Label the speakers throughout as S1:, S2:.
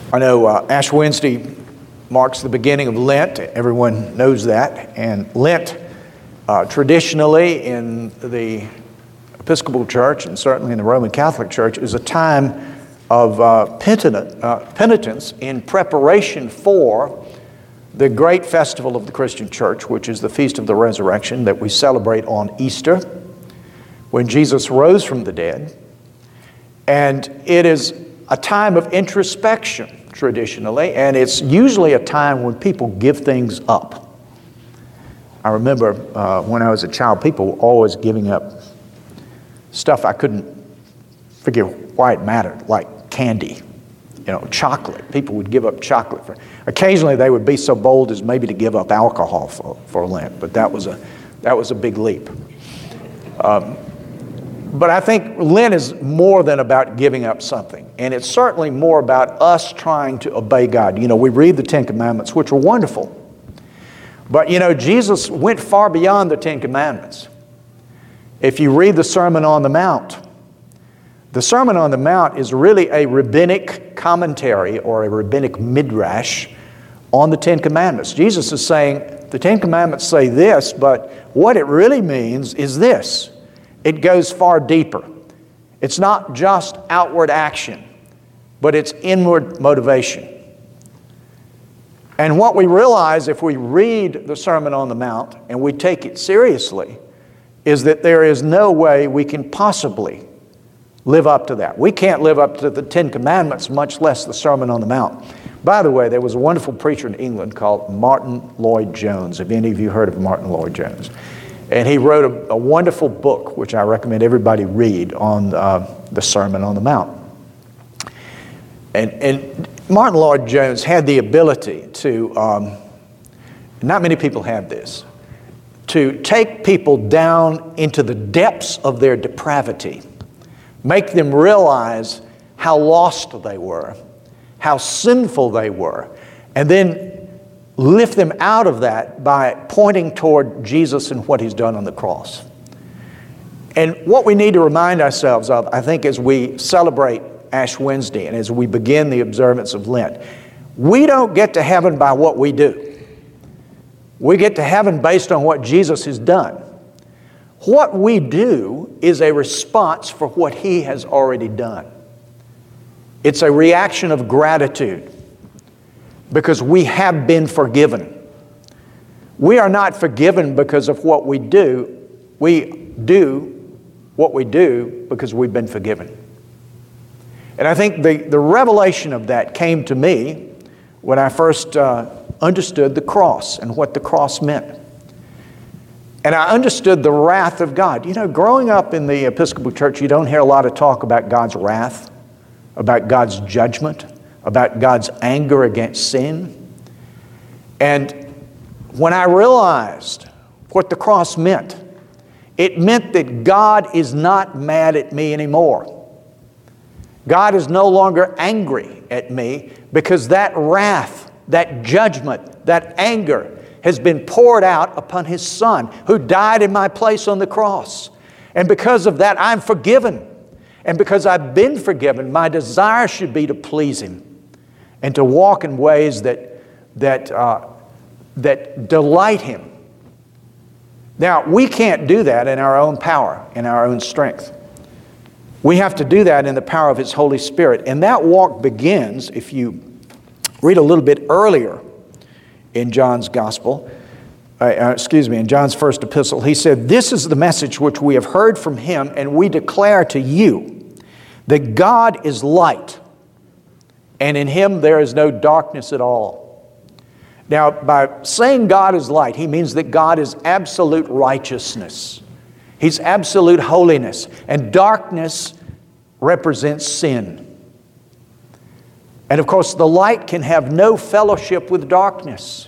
S1: I know Ash Wednesday marks the beginning of Lent. Everyone knows that. And Lent, traditionally in the Episcopal Church and certainly in the Roman Catholic Church, is a time of penitence in preparation for the great festival of the Christian Church, which is the Feast of the Resurrection that we celebrate on Easter, when Jesus rose from the dead. And it is a time of introspection, traditionally, and it's usually a time when people give things up. I remember when I was a child, people were always giving up stuff I couldn't figure why it mattered, like candy, chocolate. People would give up chocolate. Occasionally they would be so bold as maybe to give up alcohol for Lent, but that was a big leap. But I think Lent is more than about giving up something. And it's certainly more about us trying to obey God. We read the Ten Commandments, which are wonderful. But, Jesus went far beyond the Ten Commandments. If you read the Sermon on the Mount is really a rabbinic commentary or a rabbinic midrash on the Ten Commandments. Jesus is saying, the Ten Commandments say this, but what it really means is this. It goes far deeper. It's not just outward action, but it's inward motivation. And what we realize if we read the Sermon on the Mount and we take it seriously is that there is no way we can possibly live up to that. We can't live up to the Ten Commandments, much less the Sermon on the Mount. By the way, there was a wonderful preacher in England called Martin Lloyd-Jones. Have any of you heard of Martin Lloyd-Jones? And he wrote a wonderful book, which I recommend everybody read, on the Sermon on the Mount. And Martin Lloyd-Jones had the ability to, not many people have this, to take people down into the depths of their depravity, make them realize how lost they were, how sinful they were, and then lift them out of that by pointing toward Jesus and what He's done on the cross. And what we need to remind ourselves of, I think, as we celebrate Ash Wednesday and as we begin the observance of Lent, we don't get to heaven by what we do. We get to heaven based on what Jesus has done. What we do is a response for what He has already done. It's a reaction of gratitude, because we have been forgiven. We are not forgiven because of what we do. We do what we do because we've been forgiven. And I think the revelation of that came to me when I first understood the cross and what the cross meant. And I understood the wrath of God. Growing up in the Episcopal Church, you don't hear a lot of talk about God's wrath, about God's judgment, about God's anger against sin. And when I realized what the cross meant, it meant that God is not mad at me anymore. God is no longer angry at me because that wrath, that judgment, that anger has been poured out upon His Son who died in my place on the cross. And because of that, I'm forgiven. And because I've been forgiven, my desire should be to please Him and to walk in ways that delight Him. Now, we can't do that in our own power, in our own strength. We have to do that in the power of His Holy Spirit. And that walk begins, if you read a little bit earlier in John's Gospel, in John's first epistle, he said, "This is the message which we have heard from Him, and we declare to you that God is light, and in Him there is no darkness at all." Now, by saying God is light, he means that God is absolute righteousness. He's absolute holiness. And darkness represents sin. And of course, the light can have no fellowship with darkness.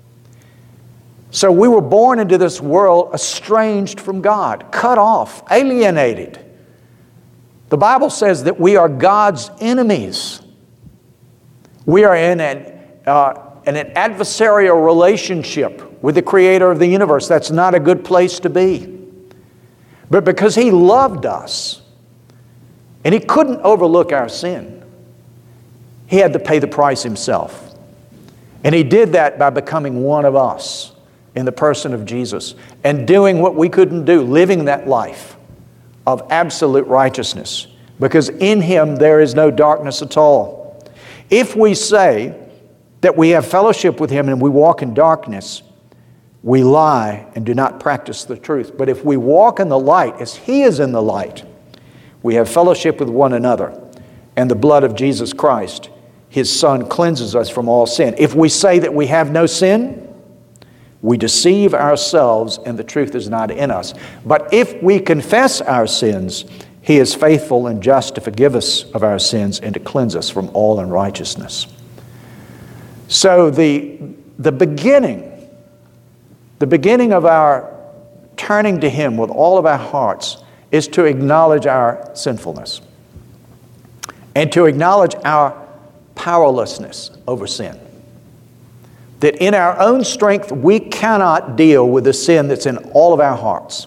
S1: So we were born into this world estranged from God, cut off, alienated. The Bible says that we are God's enemies. We are in an adversarial relationship with the Creator of the universe. That's not a good place to be. But because He loved us, and He couldn't overlook our sin, He had to pay the price himself. And he did that by becoming one of us in the person of Jesus and doing what we couldn't do, living that life of absolute righteousness, because in him there is no darkness at all. If we say that we have fellowship with him and we walk in darkness, we lie and do not practice the truth. But if we walk in the light as he is in the light, we have fellowship with one another, and the blood of Jesus Christ, his Son, cleanses us from all sin. If we say that we have no sin, we deceive ourselves and the truth is not in us. But if we confess our sins, he is faithful and just to forgive us of our sins and to cleanse us from all unrighteousness. So the beginning of our turning to him with all of our hearts is to acknowledge our sinfulness and to acknowledge our powerlessness over sin. That in our own strength, we cannot deal with the sin that's in all of our hearts.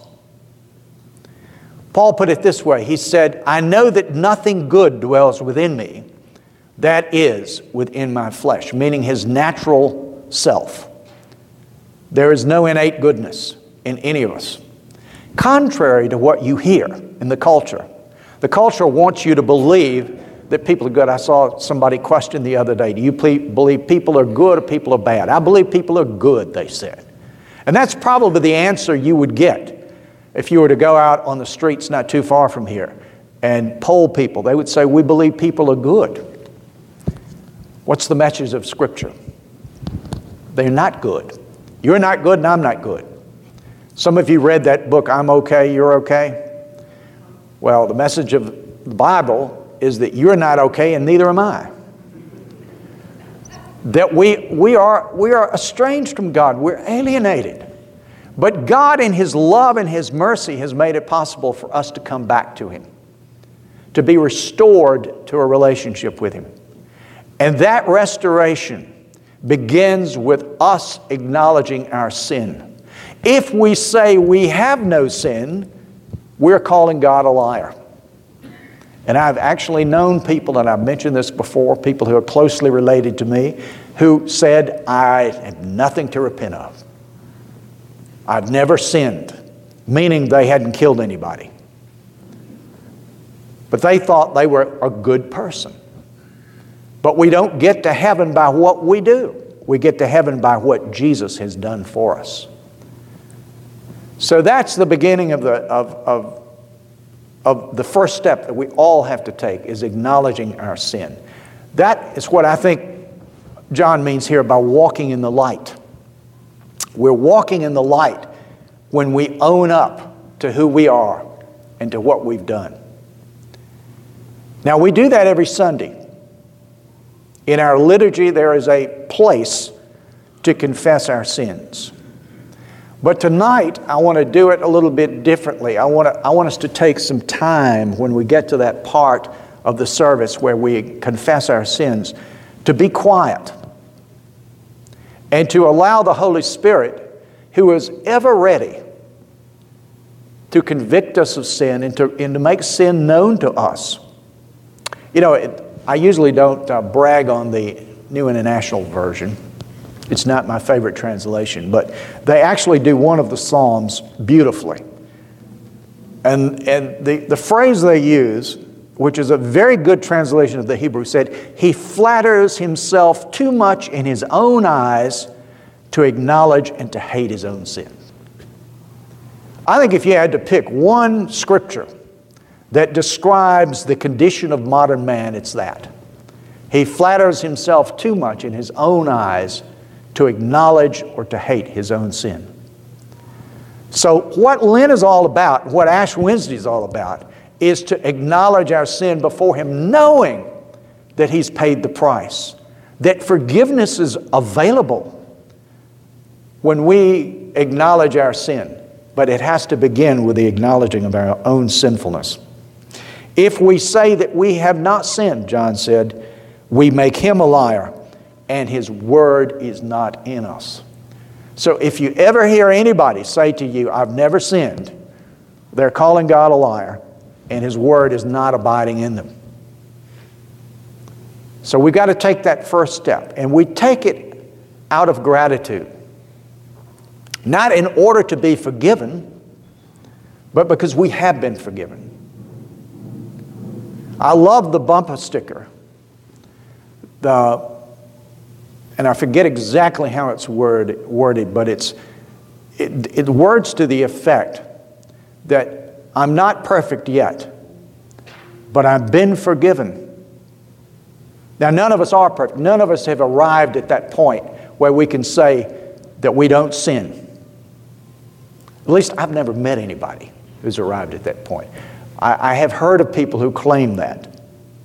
S1: Paul put it this way. He said, I know that nothing good dwells within me, that is, within my flesh, meaning his natural self. There is no innate goodness in any of us. Contrary to what you hear in the culture. The culture wants you to believe that people are good. I saw somebody question the other day, do you believe people are good or people are bad? I believe people are good, they said. And that's probably the answer you would get if you were to go out on the streets not too far from here and poll people. They would say, we believe people are good. What's the message of Scripture? They're not good. You're not good and I'm not good. Some of you read that book, I'm Okay, You're Okay. Well, the message of the Bible is that you're not okay and neither am I. That we are estranged from God. We're alienated. But God in his love and his mercy has made it possible for us to come back to him, to be restored to a relationship with him. And that restoration begins with us acknowledging our sin. If we say we have no sin, we're calling God a liar. And I've actually known people, and I've mentioned this before, people who are closely related to me, who said, I have nothing to repent of. I've never sinned, meaning they hadn't killed anybody. But they thought they were a good person. But we don't get to heaven by what we do. We get to heaven by what Jesus has done for us. So that's the beginning of the first step that we all have to take, is acknowledging our sin. That is what I think John means here by walking in the light. We're walking in the light when we own up to who we are and to what we've done. Now, we do that every Sunday. In our liturgy, there is a place to confess our sins. But tonight, I want to do it a little bit differently. I want us to take some time when we get to that part of the service where we confess our sins, to be quiet and to allow the Holy Spirit, who is ever ready to convict us of sin and to make sin known to us. You know, I usually don't brag on the New International Version. It's not my favorite translation, but they actually do one of the Psalms beautifully. And the phrase they use, which is a very good translation of the Hebrew, said, he flatters himself too much in his own eyes to acknowledge and to hate his own sin. I think if you had to pick one scripture that describes the condition of modern man, it's that. He flatters himself too much in his own eyes to acknowledge or to hate his own sin. So what Lent is all about, what Ash Wednesday is all about, is to acknowledge our sin before him, knowing that he's paid the price, that forgiveness is available when we acknowledge our sin. But it has to begin with the acknowledging of our own sinfulness. If we say that we have not sinned, John said, we make him a liar, and his word is not in us. So if you ever hear anybody say to you, I've never sinned, they're calling God a liar, and his word is not abiding in them. So we've got to take that first step, and we take it out of gratitude. Not in order to be forgiven, but because we have been forgiven. I love the bumper sticker. And I forget exactly how it's worded, but it words to the effect that I'm not perfect yet, but I've been forgiven. Now, none of us are perfect. None of us have arrived at that point where we can say that we don't sin. At least I've never met anybody who's arrived at that point. I have heard of people who claim that.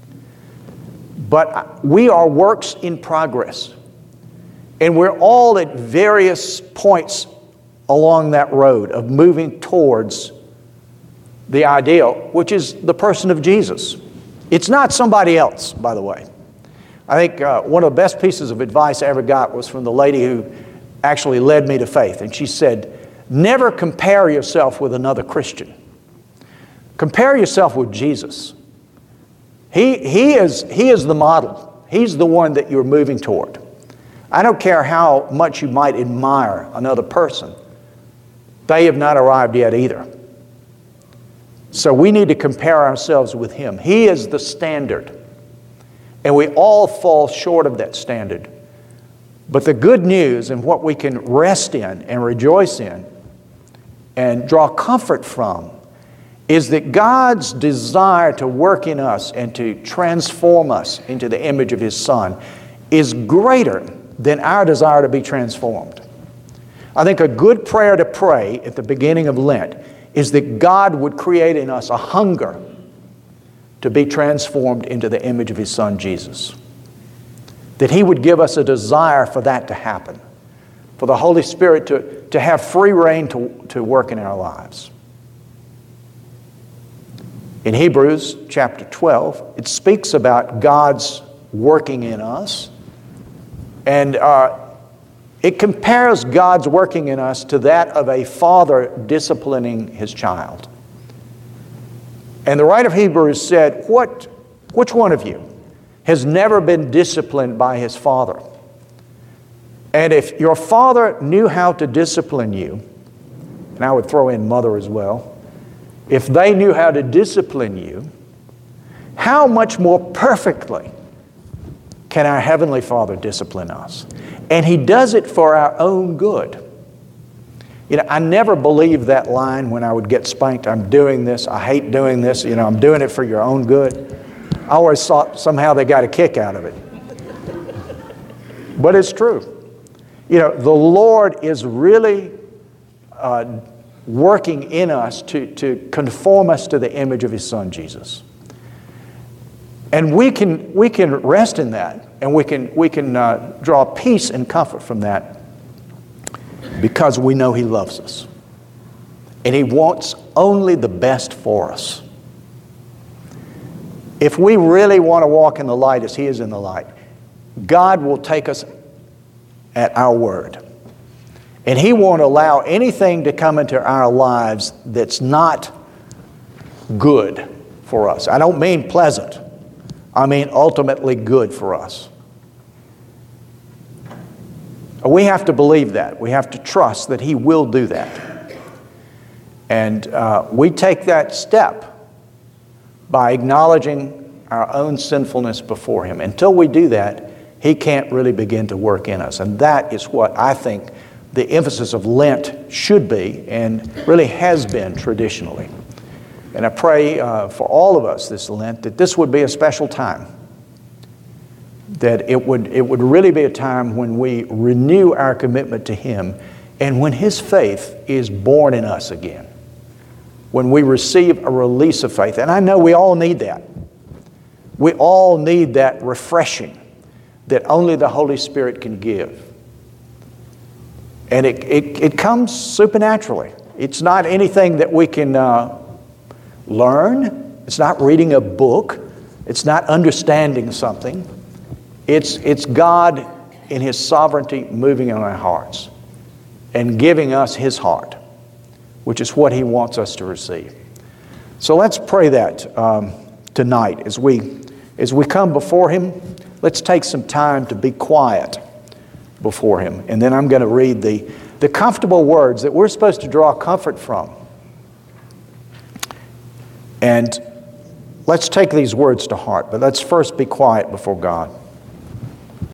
S1: But we are works in progress. And we're all at various points along that road of moving towards the ideal, which is the person of Jesus. It's not somebody else, by the way. I think one of the best pieces of advice I ever got was from the lady who actually led me to faith. And she said, never compare yourself with another Christian. Compare yourself with Jesus. He is the model. He's the one that you're moving toward. I don't care how much you might admire another person. They have not arrived yet either. So we need to compare ourselves with Him. He is the standard. And we all fall short of that standard. But the good news and what we can rest in and rejoice in and draw comfort from is that God's desire to work in us and to transform us into the image of His Son is greater than our desire to be transformed. I think a good prayer to pray at the beginning of Lent is that God would create in us a hunger to be transformed into the image of His Son, Jesus. That He would give us a desire for that to happen, for the Holy Spirit to have free reign to work in our lives. In Hebrews chapter 12, it speaks about God's working in us, and it compares God's working in us to that of a father disciplining his child. And the writer of Hebrews said, which one of you has never been disciplined by his father? And if your father knew how to discipline you, and I would throw in mother as well, if they knew how to discipline you, how much more perfectly can our Heavenly Father discipline us? And He does it for our own good. You know, I never believed that line when I would get spanked. I'm doing this. I hate doing this. You know, I'm doing it for your own good. I always thought somehow they got a kick out of it. But it's true. You know, the Lord is really working in us to conform us to the image of His Son, Jesus. And we can rest in that, and we can draw peace and comfort from that because we know He loves us. And He wants only the best for us. If we really want to walk in the light as He is in the light, God will take us at our word. And He won't allow anything to come into our lives that's not good for us. I don't mean pleasant. I mean ultimately good for us. We have to believe that. We have to trust that He will do that. And we take that step by acknowledging our own sinfulness before Him. Until we do that, He can't really begin to work in us. And that is what I think the emphasis of Lent should be and really has been traditionally. And I pray for all of us this Lent that this would be a special time. That it would really be a time when we renew our commitment to Him and when His faith is born in us again. When we receive a release of faith. And I know we all need that. We all need that refreshing that only the Holy Spirit can give. And it comes supernaturally. It's not anything that we can learn. It's not reading a book. It's not understanding something. It's God in His sovereignty moving in our hearts and giving us His heart, which is what He wants us to receive. So let's pray that tonight as we come before Him. let's take some time to be quiet before Him. And then I'm going to read the comfortable words that we're supposed to draw comfort from. And let's take these words to heart, but let's first be quiet before God.